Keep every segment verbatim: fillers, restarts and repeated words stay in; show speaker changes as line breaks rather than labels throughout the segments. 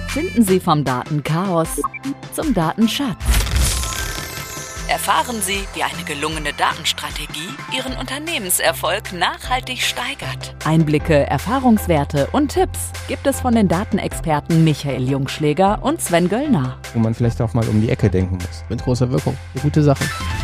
Finden Sie vom Datenchaos zum Datenschatz. Erfahren Sie, wie eine gelungene Datenstrategie Ihren Unternehmenserfolg nachhaltig steigert. Einblicke, Erfahrungswerte und Tipps gibt es von den Datenexperten Michael Jungschläger und Sven Göllner.
Wo man vielleicht auch mal um die Ecke denken muss.
Mit großer Wirkung. Eine gute Sache.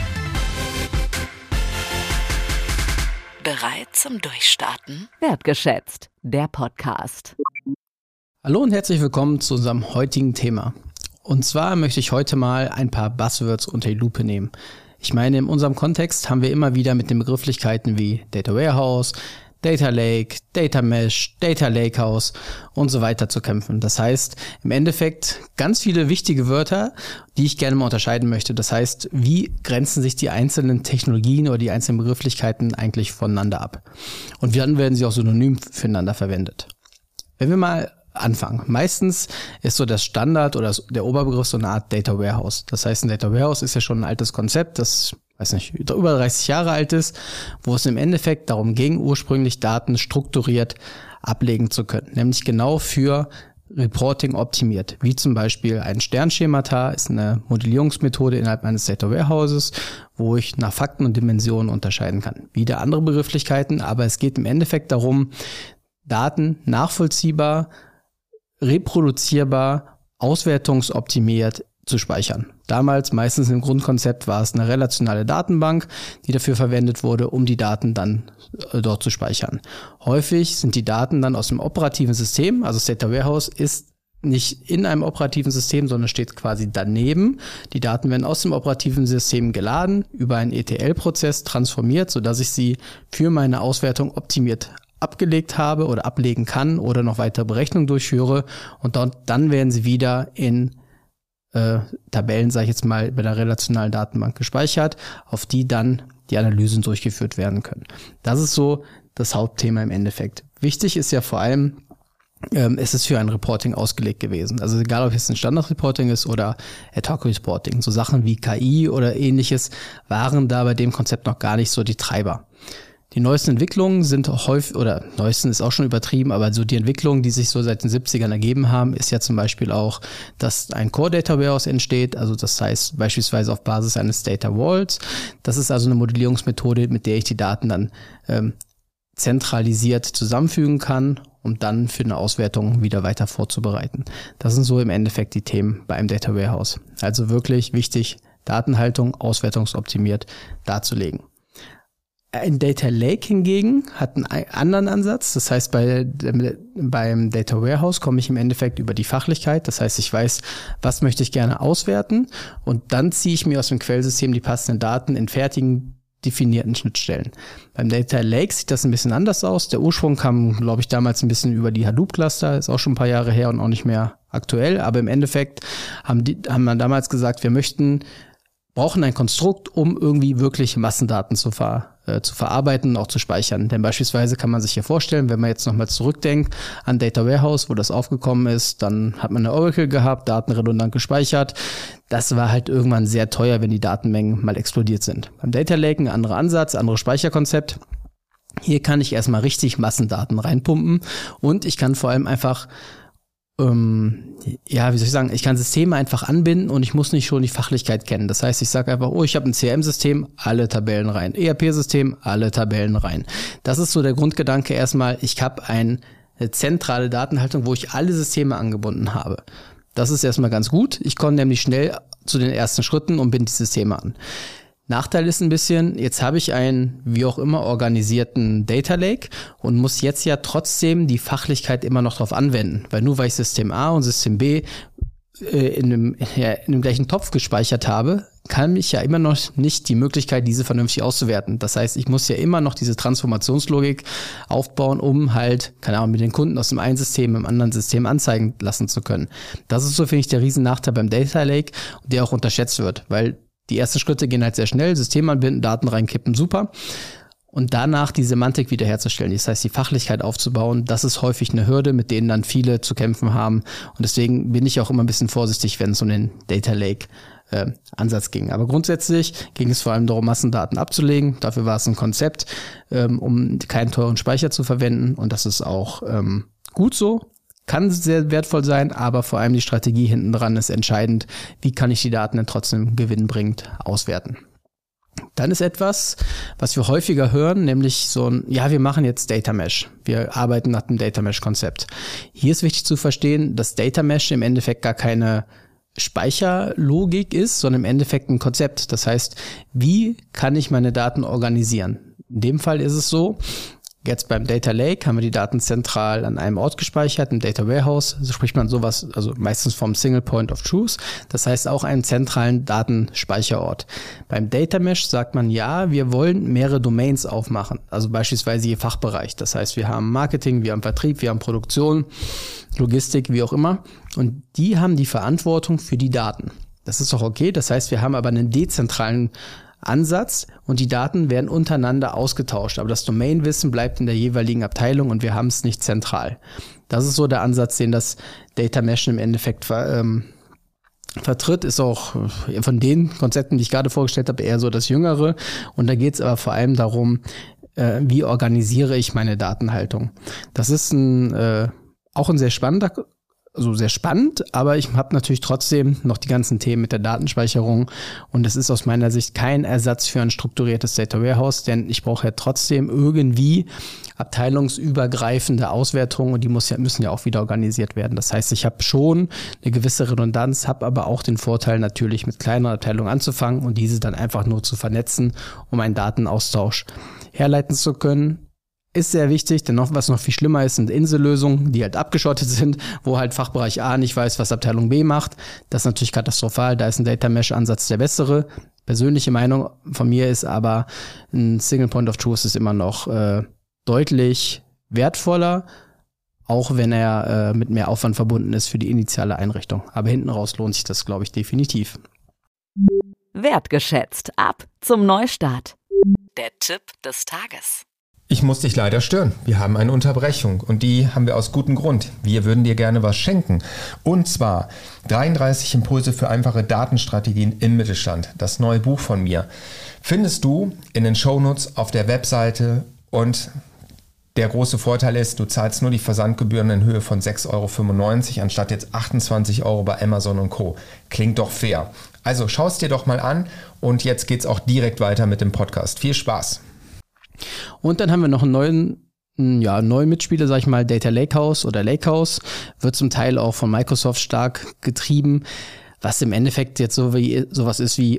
Bereit zum Durchstarten? Wertgeschätzt, der Podcast.
Hallo und herzlich willkommen zu unserem heutigen Thema. Und zwar möchte ich heute mal ein paar Buzzwords unter die Lupe nehmen. Ich meine, in unserem Kontext haben wir immer wieder mit den Begrifflichkeiten wie Data Warehouse, Data Lake, Data Mesh, Data Lakehouse und so weiter zu kämpfen. Das heißt, im Endeffekt ganz viele wichtige Wörter, die ich gerne mal unterscheiden möchte. Das heißt, wie grenzen sich die einzelnen Technologien oder die einzelnen Begrifflichkeiten eigentlich voneinander ab? Und dann werden sie auch synonym füreinander verwendet. Wenn wir mal anfangen. Meistens ist so das Standard oder der Oberbegriff so eine Art Data Warehouse. Das heißt, ein Data Warehouse ist ja schon ein altes Konzept, das, weiß nicht, über dreißig Jahre alt ist, wo es im Endeffekt darum ging, ursprünglich Daten strukturiert ablegen zu können. Nämlich genau für Reporting optimiert. Wie zum Beispiel ein Sternschemata ist eine Modellierungsmethode innerhalb eines Data Warehouses, wo ich nach Fakten und Dimensionen unterscheiden kann. Wieder andere Begrifflichkeiten, aber es geht im Endeffekt darum, Daten nachvollziehbar, reproduzierbar, auswertungsoptimiert zu speichern. Damals, meistens im Grundkonzept, war es eine relationale Datenbank, die dafür verwendet wurde, um die Daten dann äh, dort zu speichern. Häufig sind die Daten dann aus dem operativen System, also das Data Warehouse ist nicht in einem operativen System, sondern steht quasi daneben. Die Daten werden aus dem operativen System geladen, über einen E T L-Prozess transformiert, sodass ich sie für meine Auswertung optimiert abgelegt habe oder ablegen kann oder noch weitere Berechnungen durchführe und dort, dann werden sie wieder in äh, Tabellen, sage ich jetzt mal, bei der relationalen Datenbank gespeichert, auf die dann die Analysen durchgeführt werden können. Das ist so das Hauptthema im Endeffekt. Wichtig ist ja vor allem, ähm, es ist für ein Reporting ausgelegt gewesen. Also egal, ob es ein Standard-Reporting ist oder Ad-Hoc-Reporting. So Sachen wie K I oder ähnliches waren da bei dem Konzept noch gar nicht so die Treiber. Die neuesten Entwicklungen sind häufig, oder neuesten ist auch schon übertrieben, aber so die Entwicklungen, die sich so seit den siebzigern ergeben haben, ist ja zum Beispiel auch, dass ein Core Data Warehouse entsteht, also das heißt beispielsweise auf Basis eines Data Vaults. Das ist also eine Modellierungsmethode, mit der ich die Daten dann ähm, zentralisiert zusammenfügen kann, um dann für eine Auswertung wieder weiter vorzubereiten. Das sind so im Endeffekt die Themen bei einem Data Warehouse. Also wirklich wichtig, Datenhaltung auswertungsoptimiert darzulegen. Ein Data Lake hingegen hat einen anderen Ansatz. Das heißt, bei, beim Data Warehouse komme ich im Endeffekt über die Fachlichkeit. Das heißt, ich weiß, was möchte ich gerne auswerten und dann ziehe ich mir aus dem Quellsystem die passenden Daten in fertigen, definierten Schnittstellen. Beim Data Lake sieht das ein bisschen anders aus. Der Ursprung kam, glaube ich, damals ein bisschen über die Hadoop-Cluster. Ist auch schon ein paar Jahre her und auch nicht mehr aktuell. Aber im Endeffekt haben die, haben wir damals gesagt, wir möchten brauchen ein Konstrukt, um irgendwie wirklich Massendaten zu, ver, äh, zu verarbeiten und auch zu speichern. Denn beispielsweise kann man sich hier vorstellen, wenn man jetzt nochmal zurückdenkt an Data Warehouse, wo das aufgekommen ist, dann hat man eine Oracle gehabt, Daten redundant gespeichert. Das war halt irgendwann sehr teuer, wenn die Datenmengen mal explodiert sind. Beim Data Lake ein anderer Ansatz, anderes Speicherkonzept. Hier kann ich erstmal richtig Massendaten reinpumpen und ich kann vor allem einfach Ähm, ja, wie soll ich sagen, ich kann Systeme einfach anbinden und ich muss nicht schon die Fachlichkeit kennen. Das heißt, ich sage einfach, oh, ich habe ein C R M-System, alle Tabellen rein. E R P-System, alle Tabellen rein. Das ist so der Grundgedanke erstmal, ich habe eine zentrale Datenhaltung, wo ich alle Systeme angebunden habe. Das ist erstmal ganz gut. Ich komme nämlich schnell zu den ersten Schritten und binde die Systeme an. Nachteil ist ein bisschen, jetzt habe ich einen, wie auch immer, organisierten Data Lake und muss jetzt ja trotzdem die Fachlichkeit immer noch drauf anwenden. Weil nur weil ich System A und System B äh, in, dem, ja, in dem gleichen Topf gespeichert habe, kann ich ja immer noch nicht die Möglichkeit, diese vernünftig auszuwerten. Das heißt, ich muss ja immer noch diese Transformationslogik aufbauen, um halt, keine Ahnung, mit den Kunden aus dem einen System im anderen System anzeigen lassen zu können. Das ist so, finde ich, der Riesennachteil beim Data Lake, der auch unterschätzt wird, weil die ersten Schritte gehen halt sehr schnell, System anbinden, Daten reinkippen, super. Und danach die Semantik wiederherzustellen, das heißt die Fachlichkeit aufzubauen, das ist häufig eine Hürde, mit denen dann viele zu kämpfen haben. Und deswegen bin ich auch immer ein bisschen vorsichtig, wenn es um den Data Lake äh, Ansatz ging. Aber grundsätzlich ging es vor allem darum, Massendaten abzulegen. Dafür war es ein Konzept, ähm, um keinen teuren Speicher zu verwenden. Und das ist auch ähm, gut so. kann sehr wertvoll sein, aber vor allem die Strategie hinten dran ist entscheidend. Wie kann ich die Daten dann trotzdem gewinnbringend auswerten? Dann ist etwas, was wir häufiger hören, nämlich so ein, ja, wir machen jetzt Data Mesh. Wir arbeiten nach dem Data Mesh-Konzept. Hier ist wichtig zu verstehen, dass Data Mesh im Endeffekt gar keine Speicherlogik ist, sondern im Endeffekt ein Konzept. Das heißt, wie kann ich meine Daten organisieren? In dem Fall ist es so, jetzt beim Data Lake haben wir die Daten zentral an einem Ort gespeichert, im Data Warehouse, so spricht man sowas, also meistens vom Single Point of Truth, das heißt auch einen zentralen Datenspeicherort. Beim Data Mesh sagt man, ja, wir wollen mehrere Domains aufmachen, also beispielsweise je Fachbereich, das heißt, wir haben Marketing, wir haben Vertrieb, wir haben Produktion, Logistik, wie auch immer, und die haben die Verantwortung für die Daten. Das ist doch okay, das heißt, wir haben aber einen dezentralen Ansatz und die Daten werden untereinander ausgetauscht, aber das Domainwissen bleibt in der jeweiligen Abteilung und wir haben es nicht zentral. Das ist so der Ansatz, den das Data Mesh im Endeffekt ver, ähm, vertritt, ist auch von den Konzepten, die ich gerade vorgestellt habe, eher so das Jüngere, und da geht es aber vor allem darum, äh, wie organisiere ich meine Datenhaltung. Das ist ein, äh, auch ein sehr spannender Also sehr spannend, aber ich habe natürlich trotzdem noch die ganzen Themen mit der Datenspeicherung und es ist aus meiner Sicht kein Ersatz für ein strukturiertes Data Warehouse, denn ich brauche ja trotzdem irgendwie abteilungsübergreifende Auswertungen und die muss ja, müssen ja auch wieder organisiert werden. Das heißt, ich habe schon eine gewisse Redundanz, habe aber auch den Vorteil natürlich mit kleineren Abteilungen anzufangen und diese dann einfach nur zu vernetzen, um einen Datenaustausch herleiten zu können. Ist sehr wichtig, denn noch, was noch viel schlimmer ist, sind Insellösungen, die halt abgeschottet sind, wo halt Fachbereich A nicht weiß, was Abteilung B macht. Das ist natürlich katastrophal, da ist ein Data Mesh-Ansatz der bessere. Persönliche Meinung von mir ist aber, ein Single Point of Truth ist immer noch äh, deutlich wertvoller, auch wenn er äh, mit mehr Aufwand verbunden ist für die initiale Einrichtung. Aber hinten raus lohnt sich das, glaube ich, definitiv.
Wertgeschätzt. Ab zum Neustart. Der Tipp des Tages.
Ich muss dich leider stören. Wir haben eine Unterbrechung und die haben wir aus gutem Grund. Wir würden dir gerne was schenken. Und zwar dreiunddreißig Impulse für einfache Datenstrategien im Mittelstand. Das neue Buch von mir findest du in den Shownotes auf der Webseite und der große Vorteil ist, du zahlst nur die Versandgebühren in Höhe von sechs Euro fünfundneunzig anstatt jetzt achtundzwanzig Euro bei Amazon und Co. Klingt doch fair. Also schau es dir doch mal an und jetzt geht's auch direkt weiter mit dem Podcast. Viel Spaß!
Und dann haben wir noch einen neuen, ja, neuen Mitspieler, sag ich mal, Data Lakehouse oder Lakehouse, wird zum Teil auch von Microsoft stark getrieben, was im Endeffekt jetzt so wie sowas ist wie,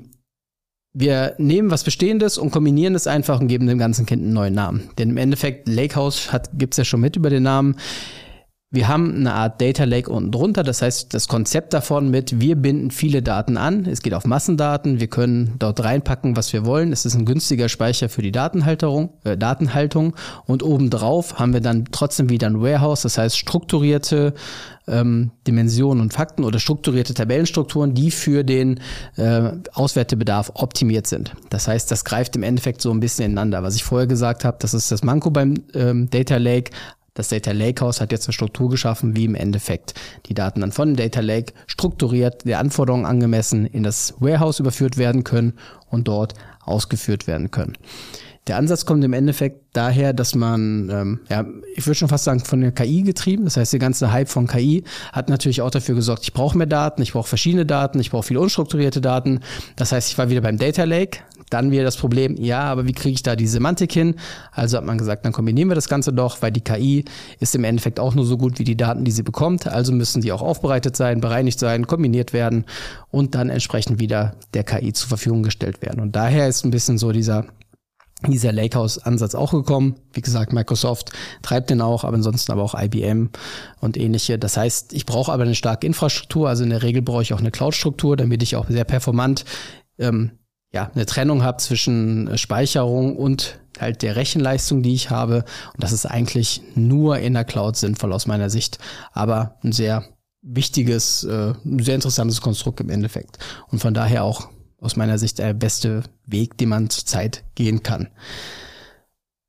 wir nehmen was Bestehendes und kombinieren es einfach und geben dem ganzen Kind einen neuen Namen. Denn im Endeffekt, Lakehouse hat, gibt's ja schon mit über den Namen. Wir haben eine Art Data Lake unten drunter, das heißt das Konzept davon mit, wir binden viele Daten an, es geht auf Massendaten, wir können dort reinpacken, was wir wollen, es ist ein günstiger Speicher für die Datenhalterung, äh, Datenhaltung und obendrauf haben wir dann trotzdem wieder ein Warehouse, das heißt strukturierte ähm, Dimensionen und Fakten oder strukturierte Tabellenstrukturen, die für den äh, Auswertebedarf optimiert sind. Das heißt, das greift im Endeffekt so ein bisschen ineinander. Was ich vorher gesagt habe, das ist das Manko beim ähm, Data Lake. Das Data Lakehouse hat jetzt eine Struktur geschaffen, wie im Endeffekt die Daten dann von dem Data Lake strukturiert, der Anforderungen angemessen in das Warehouse überführt werden können und dort ausgeführt werden können. Der Ansatz kommt im Endeffekt daher, dass man, ähm, ja, ich würde schon fast sagen, von der K I getrieben. Das heißt, der ganze Hype von K I hat natürlich auch dafür gesorgt, ich brauche mehr Daten, ich brauche verschiedene Daten, ich brauche viele unstrukturierte Daten. Das heißt, ich war wieder beim Data Lake. Dann wieder das Problem, ja, aber wie kriege ich da die Semantik hin? Also hat man gesagt, dann kombinieren wir das Ganze doch, weil die K I ist im Endeffekt auch nur so gut wie die Daten, die sie bekommt. Also müssen die auch aufbereitet sein, bereinigt sein, kombiniert werden und dann entsprechend wieder der K I zur Verfügung gestellt werden. Und daher ist ein bisschen so dieser dieser Lakehouse-Ansatz auch gekommen. Wie gesagt, Microsoft treibt den auch, aber ansonsten aber auch I B M und ähnliche. Das heißt, ich brauche aber eine starke Infrastruktur. Also in der Regel brauche ich auch eine Cloud-Struktur, damit ich auch sehr performant ähm, ja, eine Trennung habe zwischen Speicherung und halt der Rechenleistung, die ich habe. Und das ist eigentlich nur in der Cloud sinnvoll aus meiner Sicht. Aber ein sehr wichtiges, äh, sehr interessantes Konstrukt im Endeffekt. Und von daher auch aus meiner Sicht der beste Weg, den man zurzeit gehen kann.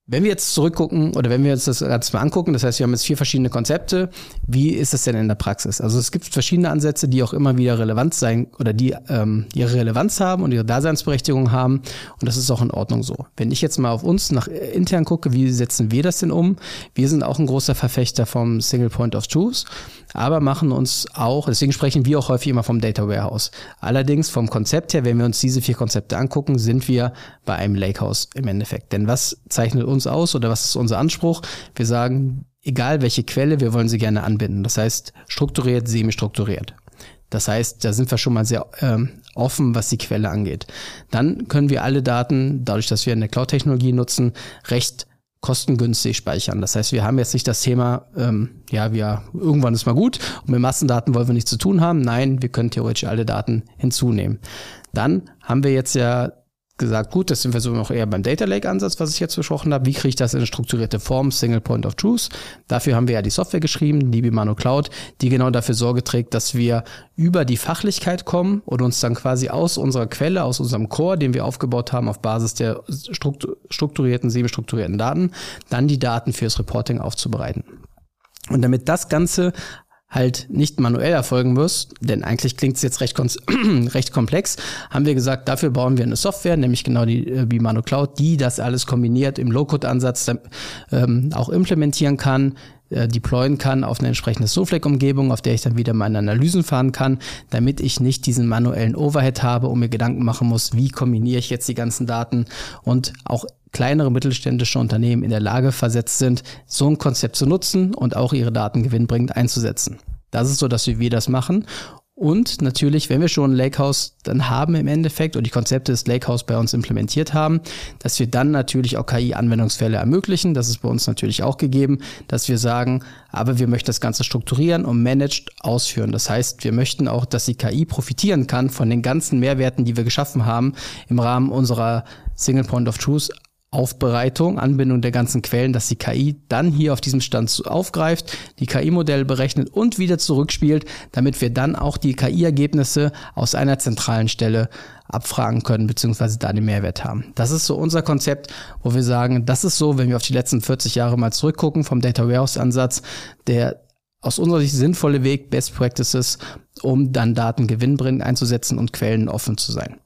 Wenn wir jetzt zurückgucken oder wenn wir uns das Ganze mal angucken, das heißt, wir haben jetzt vier verschiedene Konzepte, wie ist es denn in der Praxis? Also es gibt verschiedene Ansätze, die auch immer wieder relevant sein oder die ähm, ihre Relevanz haben und ihre Daseinsberechtigung haben und das ist auch in Ordnung so. Wenn ich jetzt mal auf uns nach äh, intern gucke, wie setzen wir das denn um? Wir sind auch ein großer Verfechter vom Single Point of Truth, aber machen uns auch, deswegen sprechen wir auch häufig immer vom Data Warehouse. Allerdings vom Konzept her, wenn wir uns diese vier Konzepte angucken, sind wir bei einem Lakehouse im Endeffekt. Denn was zeichnet uns aus oder was ist unser Anspruch? Wir sagen, egal welche Quelle, wir wollen sie gerne anbinden. Das heißt, strukturiert, semi-strukturiert. Das heißt, da sind wir schon mal sehr ähm, offen, was die Quelle angeht. Dann können wir alle Daten, dadurch, dass wir eine Cloud-Technologie nutzen, recht kostengünstig speichern. Das heißt, wir haben jetzt nicht das Thema, ähm, ja, wir irgendwann ist mal gut und mit Massendaten wollen wir nichts zu tun haben. Nein, wir können theoretisch alle Daten hinzunehmen. Dann haben wir jetzt ja gesagt, gut, das sind wir so noch eher beim Data Lake Ansatz, was ich jetzt besprochen habe. Wie kriege ich das in eine strukturierte Form? Single Point of Truth. Dafür haben wir ja die Software geschrieben, die Bimano Cloud, die genau dafür Sorge trägt, dass wir über die Fachlichkeit kommen und uns dann quasi aus unserer Quelle, aus unserem Core, den wir aufgebaut haben auf Basis der strukturierten, semi-strukturierten Daten, dann die Daten fürs Reporting aufzubereiten. Und damit das Ganze halt nicht manuell erfolgen muss, denn eigentlich klingt es jetzt recht, recht komplex, haben wir gesagt, dafür bauen wir eine Software, nämlich genau die äh, Bimano Cloud, die das alles kombiniert im Low-Code-Ansatz ähm, auch implementieren kann, äh, deployen kann auf eine entsprechende Snowflake-Umgebung, auf der ich dann wieder meine Analysen fahren kann, damit ich nicht diesen manuellen Overhead habe und mir Gedanken machen muss, wie kombiniere ich jetzt die ganzen Daten und auch kleinere mittelständische Unternehmen in der Lage versetzt sind, so ein Konzept zu nutzen und auch ihre Daten gewinnbringend einzusetzen. Das ist so, dass wir das machen. Und natürlich, wenn wir schon ein Lakehouse dann haben im Endeffekt und die Konzepte des Lakehouse bei uns implementiert haben, dass wir dann natürlich auch K I-Anwendungsfälle ermöglichen. Das ist bei uns natürlich auch gegeben, dass wir sagen, aber wir möchten das Ganze strukturieren und managed ausführen. Das heißt, wir möchten auch, dass die K I profitieren kann von den ganzen Mehrwerten, die wir geschaffen haben im Rahmen unserer Single Point of Truth Aufbereitung, Anbindung der ganzen Quellen, dass die K I dann hier auf diesem Stand aufgreift, die K I-Modelle berechnet und wieder zurückspielt, damit wir dann auch die K I-Ergebnisse aus einer zentralen Stelle abfragen können, beziehungsweise da den Mehrwert haben. Das ist so unser Konzept, wo wir sagen, das ist so, wenn wir auf die letzten vierzig Jahre mal zurückgucken vom Data Warehouse-Ansatz, der aus unserer Sicht sinnvolle Weg, Best Practices, um dann Daten gewinnbringend einzusetzen und Quellen offen zu sein.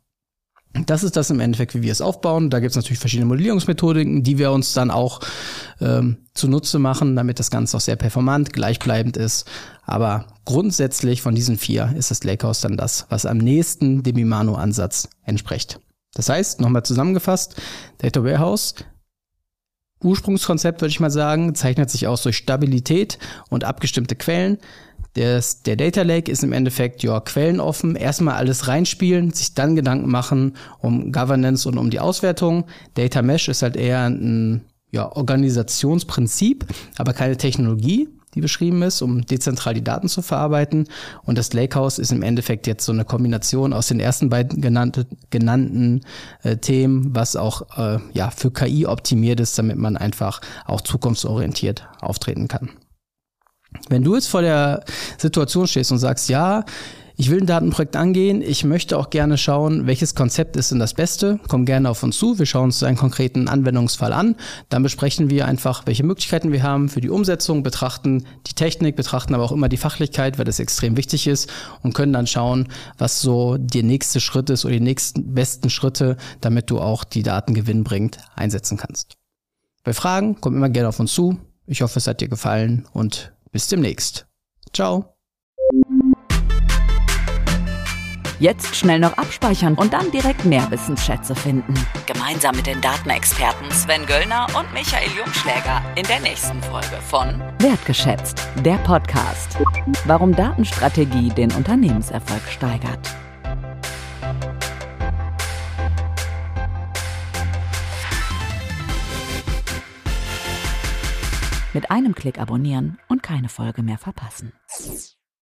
Das ist das im Endeffekt, wie wir es aufbauen. Da gibt es natürlich verschiedene Modellierungsmethodiken, die wir uns dann auch ähm, zunutze machen, damit das Ganze auch sehr performant, gleichbleibend ist. Aber grundsätzlich von diesen vier ist das Lakehouse dann das, was am nächsten dem Bimano-Ansatz entspricht. Das heißt, nochmal zusammengefasst, Data Warehouse, Ursprungskonzept würde ich mal sagen, zeichnet sich aus durch Stabilität und abgestimmte Quellen. Das, der Data Lake ist im Endeffekt ja quellenoffen, erstmal alles reinspielen, sich dann Gedanken machen um Governance und um die Auswertung. Data Mesh ist halt eher ein ja, Organisationsprinzip, aber keine Technologie, die beschrieben ist, um dezentral die Daten zu verarbeiten. Und das Lakehouse ist im Endeffekt jetzt so eine Kombination aus den ersten beiden genannte, genannten äh, Themen, was auch äh, ja für K I optimiert ist, damit man einfach auch zukunftsorientiert auftreten kann. Wenn du jetzt vor der Situation stehst und sagst, ja, ich will ein Datenprojekt angehen, ich möchte auch gerne schauen, welches Konzept ist denn das Beste, komm gerne auf uns zu, wir schauen uns einen konkreten Anwendungsfall an, dann besprechen wir einfach, welche Möglichkeiten wir haben für die Umsetzung, betrachten die Technik, betrachten aber auch immer die Fachlichkeit, weil das extrem wichtig ist und können dann schauen, was so der nächste Schritt ist oder die nächsten besten Schritte, damit du auch die Daten gewinnbringend einsetzen kannst. Bei Fragen, komm immer gerne auf uns zu, ich hoffe, es hat dir gefallen und bis demnächst. Ciao.
Jetzt schnell noch abspeichern und dann direkt mehr Wissensschätze finden. Gemeinsam mit den Datenexperten Sven Göllner und Michael Jungschläger in der nächsten Folge von Wertgeschätzt, der Podcast. Warum Datenstrategie den Unternehmenserfolg steigert. Mit einem Klick abonnieren und keine Folge mehr verpassen.